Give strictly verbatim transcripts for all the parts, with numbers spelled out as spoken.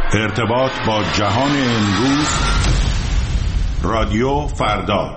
ارتباط با جهان امروز، رادیو فردا.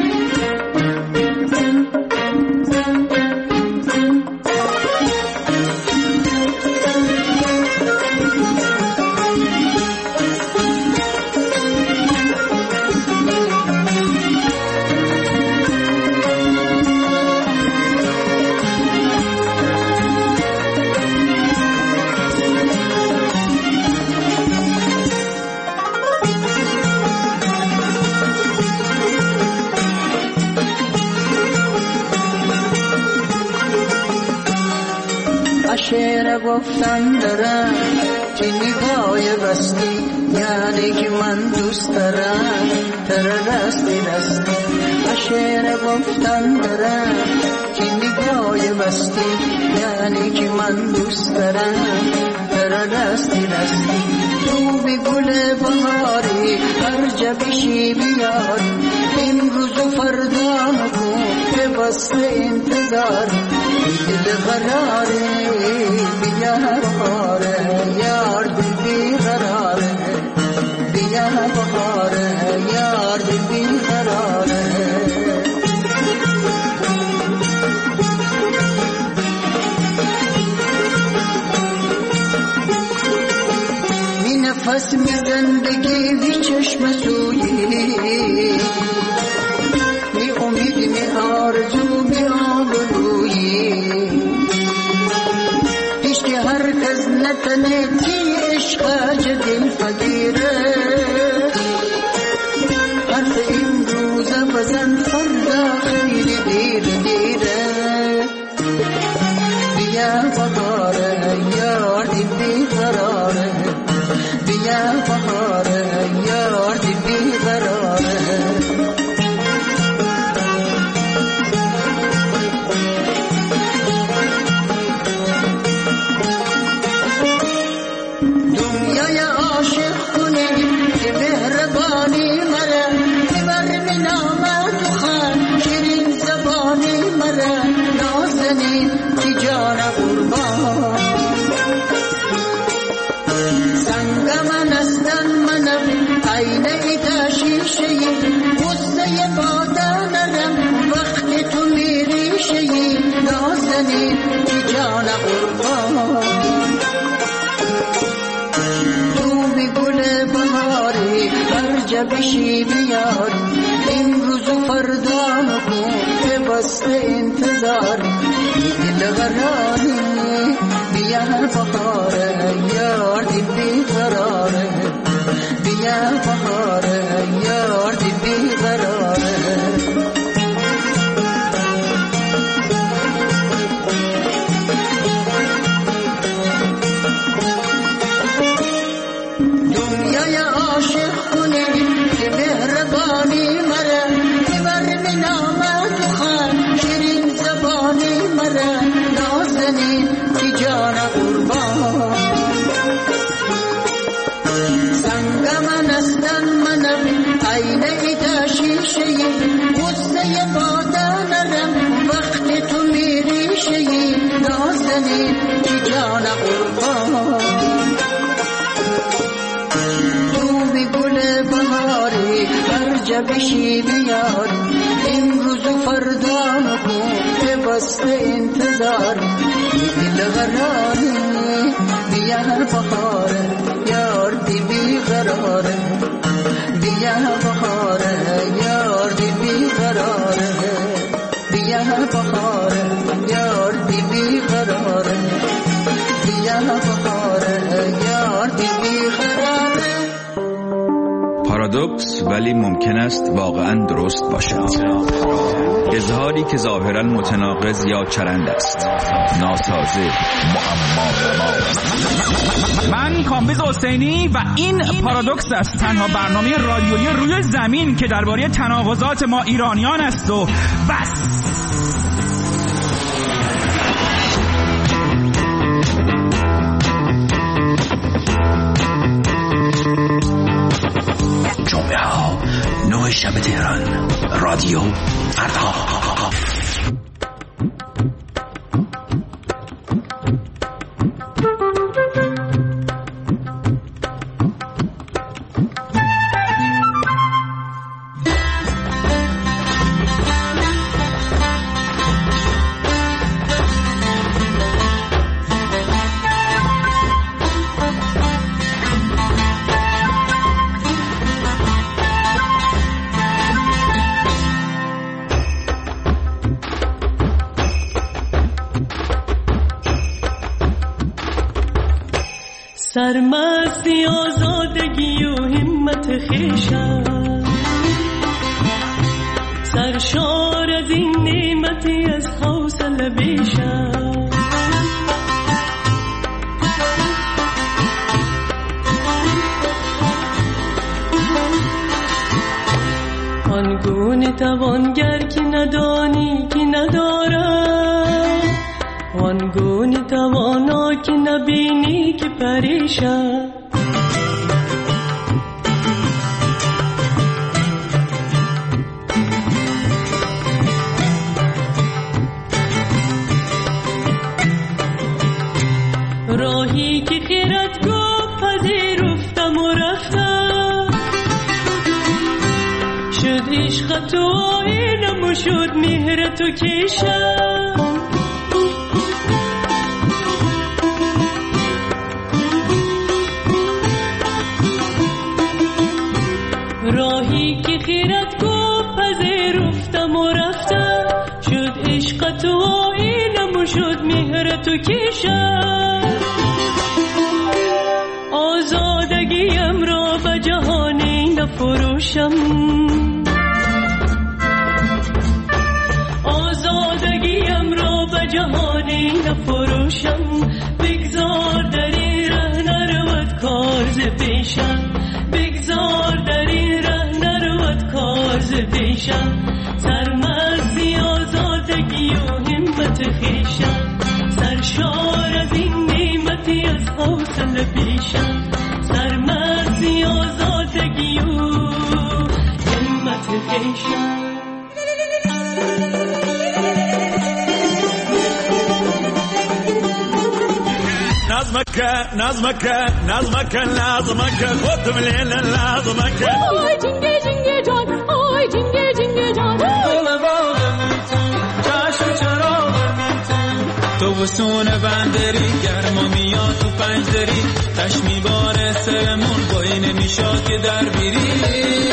شعر گفتن دارم که نگاه بستی، یعنی که من دوست دارم تر رستی رستی. شعر گفتن دارم که نگاه بستی، یعنی که من دوست دارم تر رستی رستی. تو بی گل بهاری هر جا بشی بیار، امروز و فردا نکن که بس انتظار. دل قراره بیا بخاره یار، دل بی قراره بیا بخاره یار، دل بی قراره. می نفس می زندگی بی چشم سویی، می امید می آرزو می آبرویی. پیشتی هر کس نتنه کی عشق جدیل فقیره، حرف این روزه بزن فردا خیلی دیر دیره. بیا بخاره یار دی بی قراره، بیا بخاره یار دی بی قراره. بشی بیار، امروز و فردا نکن که بس انتظار. دل قراره بیا بخاره یار، دل بی قراره بیا بخاره یار، دل بی قراره. بشی بیار، امروز و فردا نکن که بس انتظار. دل قراره بیا بخاره یار، دی بی قراره بیا بخاره یار، دی بی قراره بیا بخاره یار، دی بی قراره بیا بخاره یار، دی بی قراره. پارادوکس ولی ممکن است واقعا درست باشد. اظهاری که ظاهرا متناقض یا چرند است، ناسازه، معما. من کامبیز حسینی و این پارادوکس است، تنها برنامه رادیویی روی زمین که درباره تناقضات ما ایرانیان است و بس. جمعه ها نه شب تهران، رادیو فردا. سرمستی آزادگی و همت خویشم، سرشار از این نعمتی از حوصله بیشم. آنگونه توانگر که ندانی که ندارد، آنگونه توانا که نبینی که پریشان. راهی که خیرت گفت پذیرفتم و رفتم، شد عشق تو آینم و شد مهر تو کشم. راهی که خیرت گفت پذیرفتم و رفتم، شد عشق تو آینم و شد مهر تو کشم. آزادگیم را به جهانی نفروشم، آزادگیم را به جهانی نفروشم. بگذار در این ره نرود کار ز پیشم، بگذار در این ره نرود کار ز پیشم. سرمستی آزادگی و همت خویشم، سرشار از این نعمتی از حوصله پیشم. سرمستی آزادگی و همت خویشم. نظمك نظمك نظمك نظمك خد من الليل نظمك. آی جنگه جنگه جان، آی جنگه جنگه جان. دل باغم چشم چراغم تو وسون بندری، گرما میاد تو پنجدری، تشمی بار سرمون بایی نمیشاد که در بیری.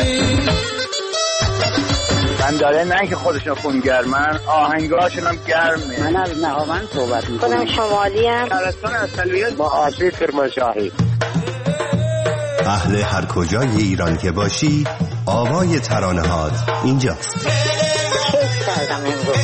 من داره نه که خودشون خونگرمن، آهنگاشون هم گرمه. من از نهاوند صحبت میکنم. خودم شمالی هم شهرستان اصلیت با آسیب کرمانشاهی. اهل هر کجای ایران که باشی، آوای ترانه هات اینجاست. کیف کردم امروز.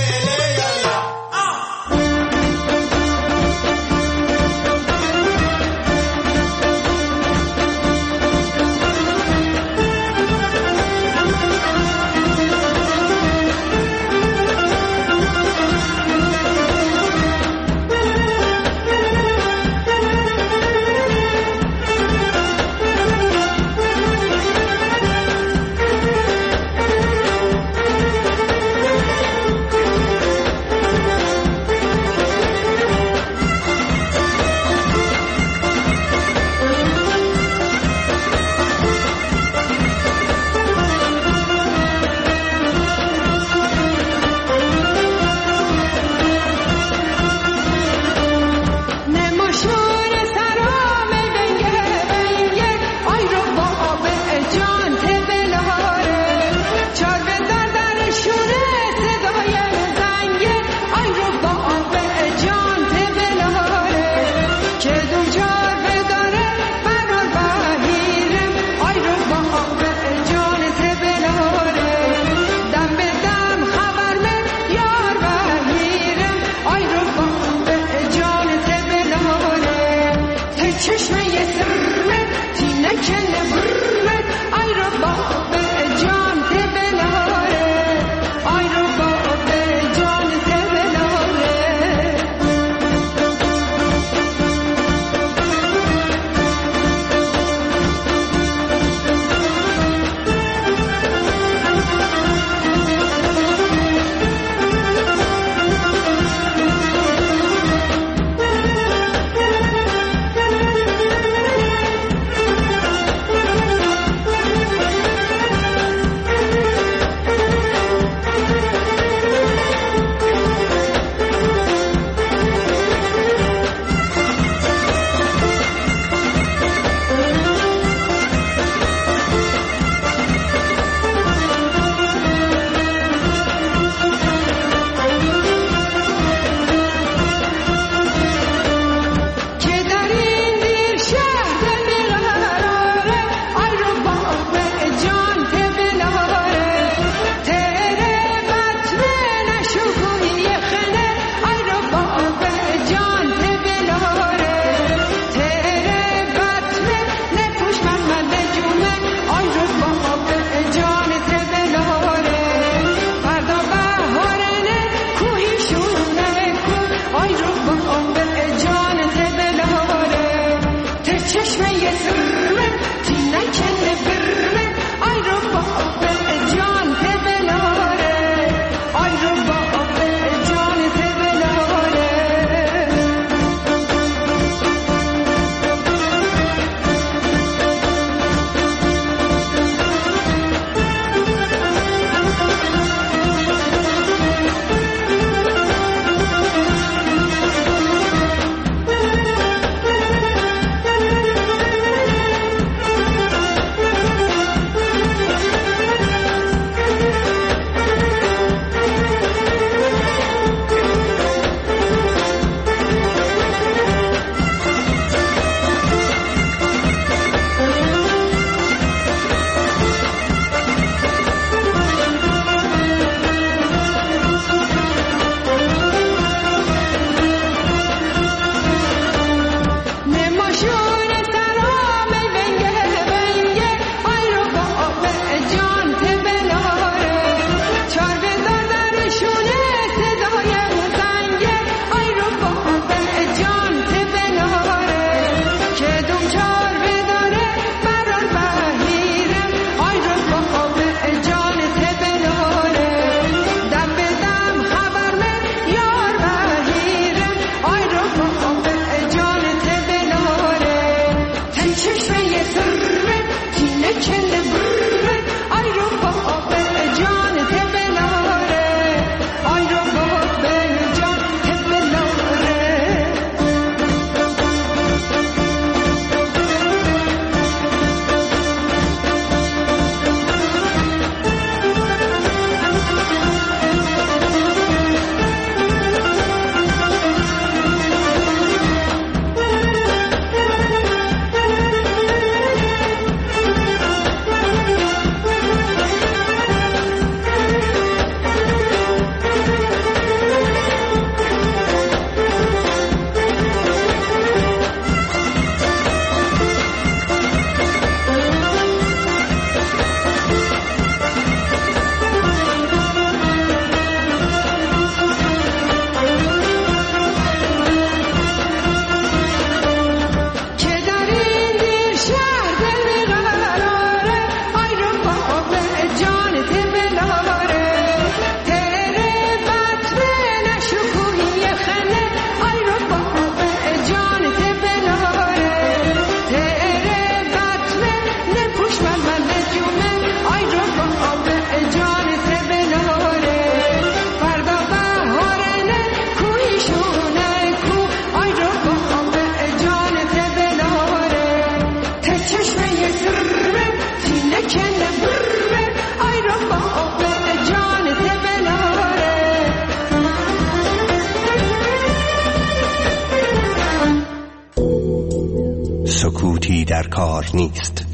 سودی در کار نیست.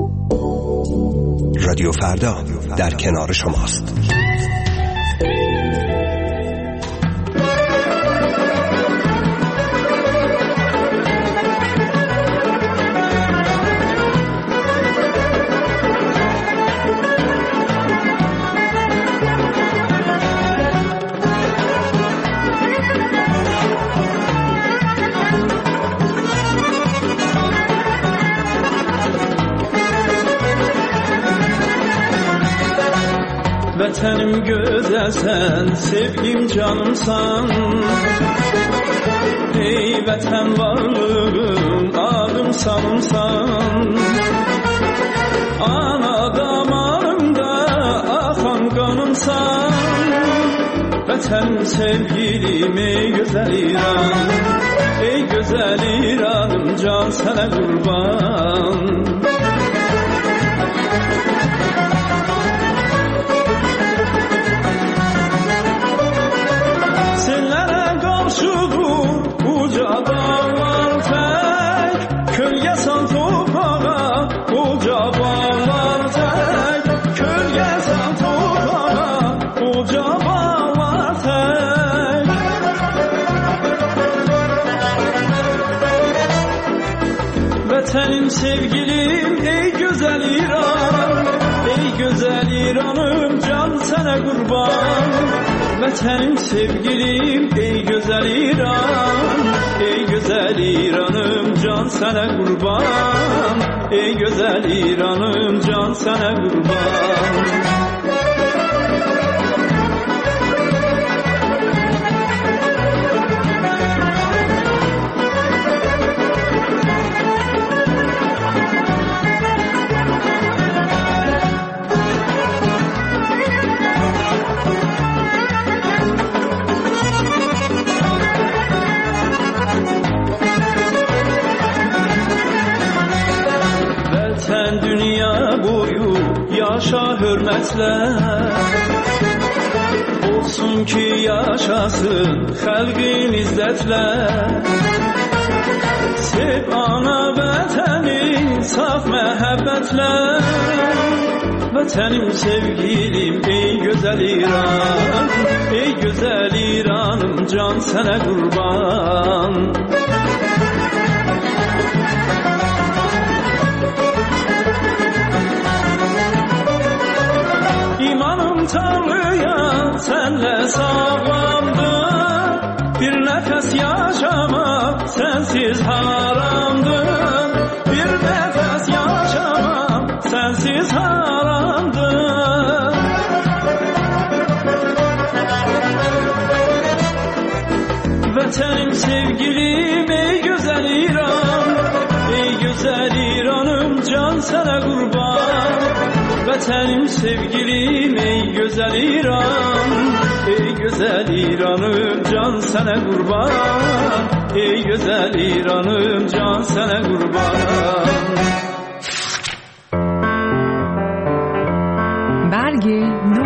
رادیو فردا در کنار شماست. Vətənim gözəlsən, sevgim canımsan. Ey vətən varlığım, ağım sanımsan. Ana damarımda axan qanımsan. Vətənim sevgilim, ey gözəl İran. Ey gözəl İranım, can sənə qurban. Vətənim sevgilim, ey gözəl İran. Ey gözəl İranım, can sənə qurban. Vətənim sevgilim, ey gözəl İran. Ey gözəl İranım, can sənə qurban. Ey gözəl İranım, can sənə qurban. Yaşa hörmətlə, olsun ki yaşasın xalqin izzətlə. Sev ana vətənin saf məhəbbətlə. Vətənim sevgilim, ey gözəl İran. Ey gözəl İranım, can sənə qurban. Tanrıya senle sağlamdır. Bir nefes yaşamak sensiz haramdır. Bir nefes yaşamak sensiz haramdır. Vətənim sevgilim, ey gözəl İran. Ey gözəl İranım, can sənə qurban. Vətənim sevgilim, ey gözəl İran. Ey gözəl İranım, can sənə qurban. Ey gözəl İranım, can sənə qurban. برگ نو.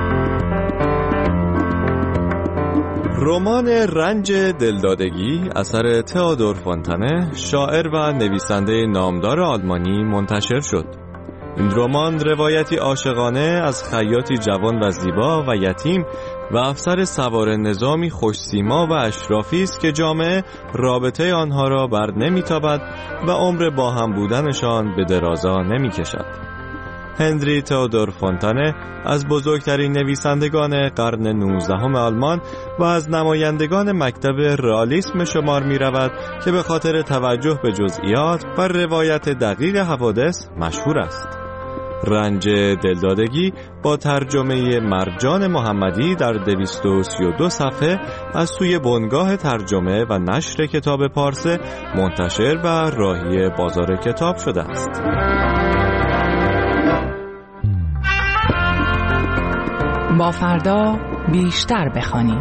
رمان رنج دلدادگی اثر تئودور فونتانه، شاعر و نویسنده نامدار آلمانی منتشر شد. این رمان روایتی عاشقانه از خیاطی جوان و زیبا و یتیم و افسر سوار نظامی خوش‌سیما و اشرافی است که جامعه رابطه آنها را بر نمی‌تابد و عمر با هم بودنشان به درازا نمی‌کشد. هنری تئودور فونتانه از بزرگترین نویسندگان قرن نوزدهم آلمان و از نمایندگان مکتب رئالیسم شمار می‌رود که به خاطر توجه به جزئیات و روایت دقیق حوادث مشهور است. رنج دلدادگی با ترجمه مرجان محمدی در دویست و سی و دو صفحه از سوی بنگاه ترجمه و نشر کتاب پارسه منتشر و راهی بازار کتاب شده است. با فردا بیشتر بخوانیم.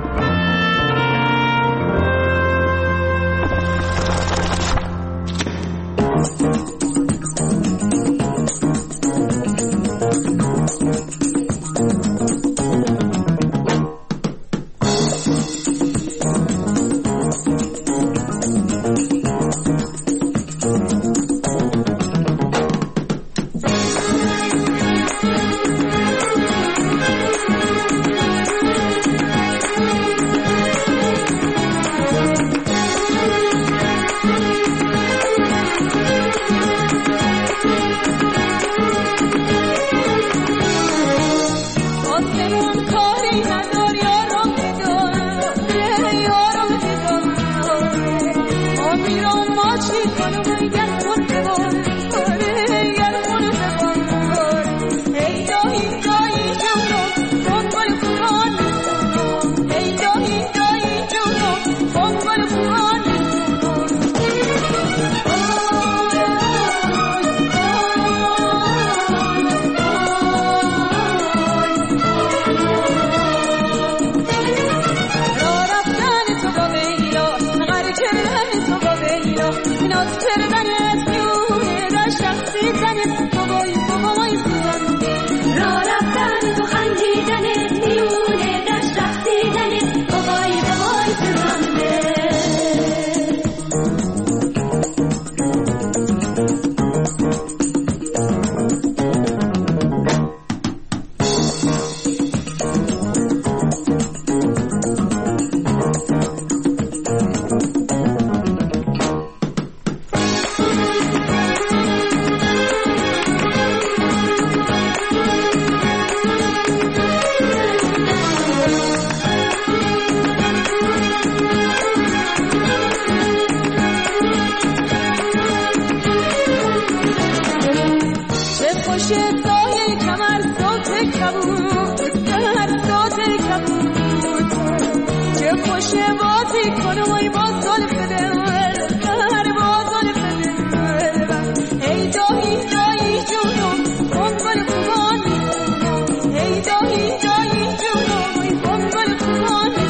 خوشه سایه کمر صوت کبوت در صوت کبوت چه خوشه بازی کنه وای با زلف دل در با زلف دل ای دایی دایی جونم بنگل خوبانی ای دایی دایی جونم وای بنگل خوبانی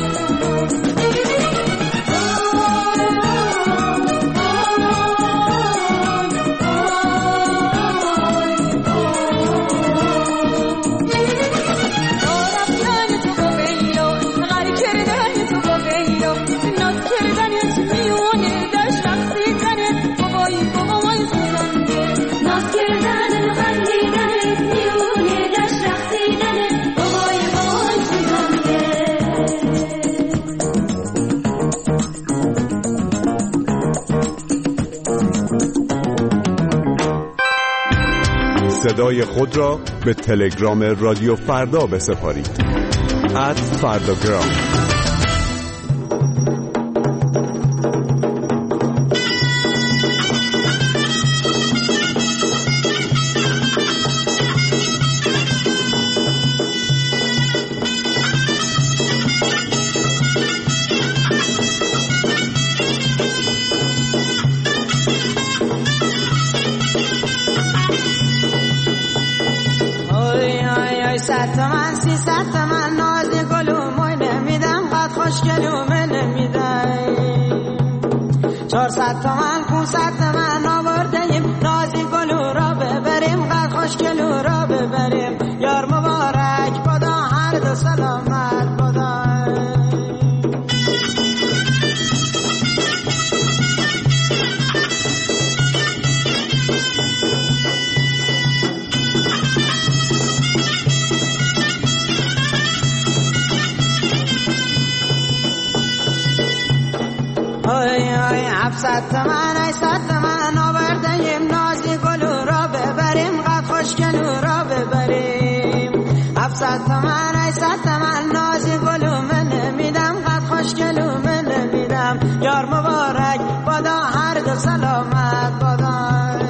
صدای خود را به تلگرام رادیو فردا بسپارید. ات فرداگرام. صد تومن سی صد تومن ناز گلو موی نمیدم قد خوشگلو من نمیدم چهارصد تومن پونصد تومن آوردیم ناز گلو را ببریم قد خوشگلو را ببریم یار مبارک بادا هر دو سلامت بادا آی آی هفتصد تومن هشتصد تومن آوردیم نازی گلو را ببریم قد خوشگلو را ببریم هفتصد تومن هشتصد تومن نازی گلو من نمیدم قد خوشگلو من نمیدم یار مبارک بادا هر دو سلامت بادا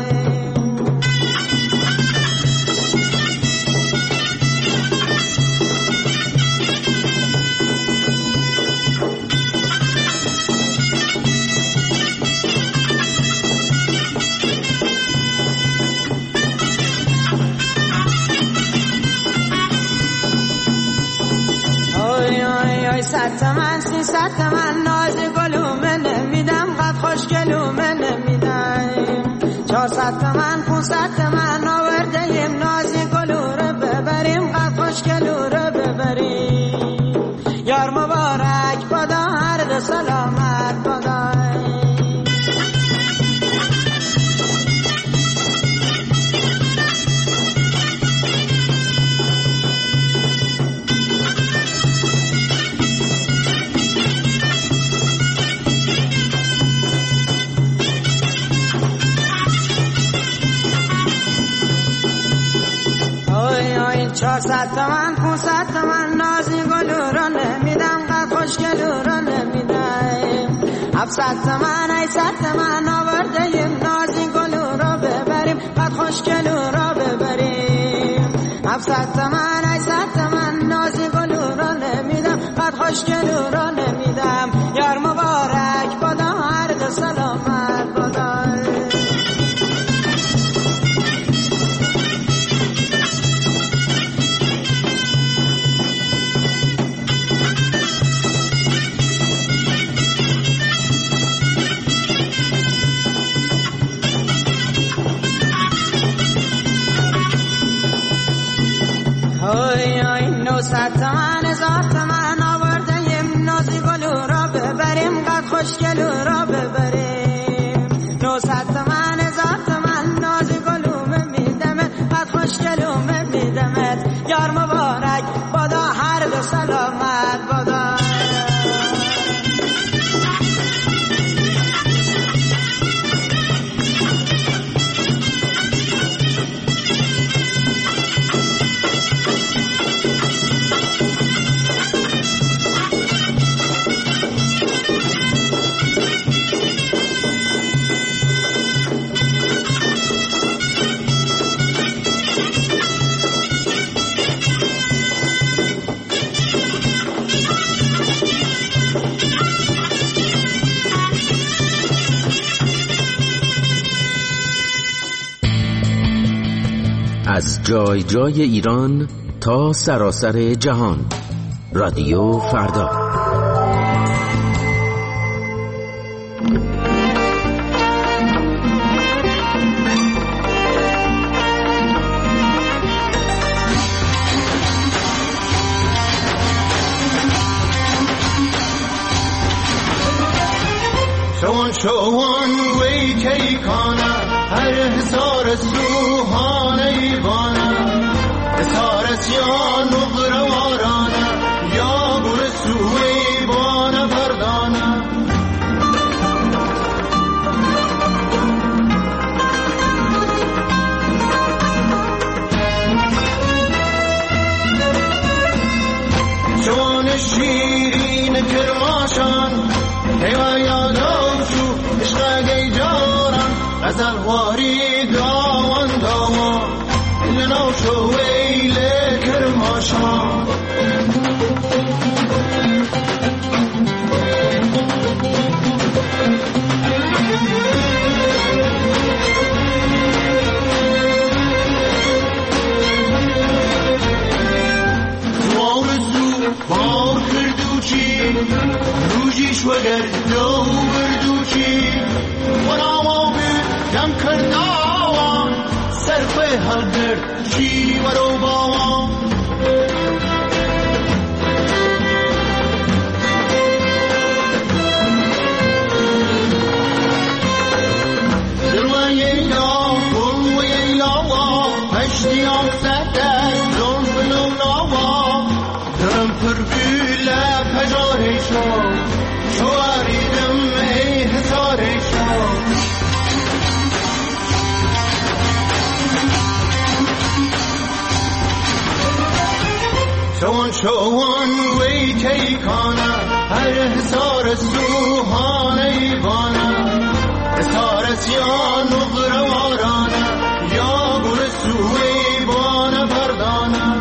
صد تومن سی صد تومن ناز گلو من نمیدم قد خوشگلو من نمیدم چهارصد تومن پونصد تومن آوردیم نازی گلو رو ببریم قد خوشگلو رو ببریم یار مبارک بادا هر دو سلامت بادا چهارصد تومن پونصد تومن نازی گلو را نمیدم قد خوشگلو را نمیدم هفتصد تومن هشتصد تومن آوردیم نازی گلو را ببریم قد خوشگلو را ببریم هفتصد تومن هشتصد تومن نازی گلو را نمیدم قد خوشگلو را نمیدم یار مبارک بادا هر دو سلامت بادا نوصد تومن هزار تومن آوردیم نازی گلو را ببریم قد خوشگلو را ببریم نوصد تومن هزار تومن نازی گلو میدمت قد خوشگلو میدمت یار مبارک بادا هر دو سلامت بادا از جای جای ایران تا سراسر جهان. رادیو فردا. شوان شوان وی کی کانا هر حسار سوهان ایوانا حسار سیان و غروارانا یا بر سوی بانا فردانا شوان شیرین کرماشان هیوا یادا غزل واری داوان داوان لنو شو ویل کرماشان وارزو بار کردوچی روژیش وگر دو بردوچی وناما جم کرداوان سرخ هلگر چی ورو باوان دروی یا گروی لاوا پشتیان سدست زن فلو لاوا درم پرگیل پجاره شو شواریدم ای حساره شو شوان شوان وی کی کانا هر حسار سوهان ایوانا حسار سیان و غروارانا یا بر سوی بانا فردانا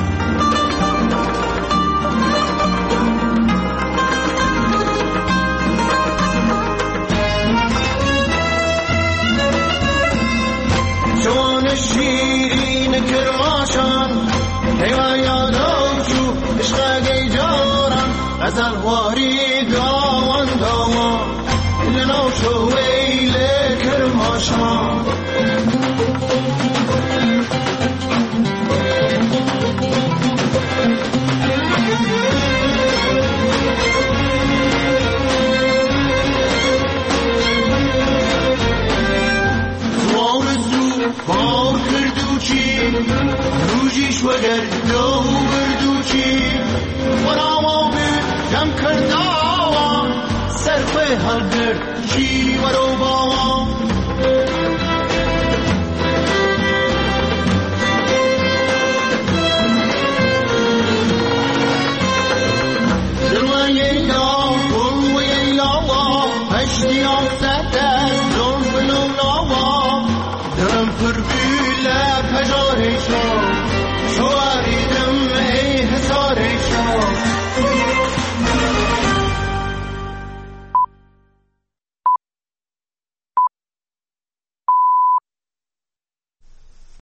شوان شیرین کرماشان هیوا یادا عشقی جارم غزل واری داوان داوان لنو شو ویل کرماشان وارزو بار کردوچی روژیش وگر دو بردوچی وناما بی جم کرداوان سرخ هلگر چی ورو باوان دروی یا گروی لاوا پشتیان سدست زن فلو لاوا درم پرگیل پجاره شو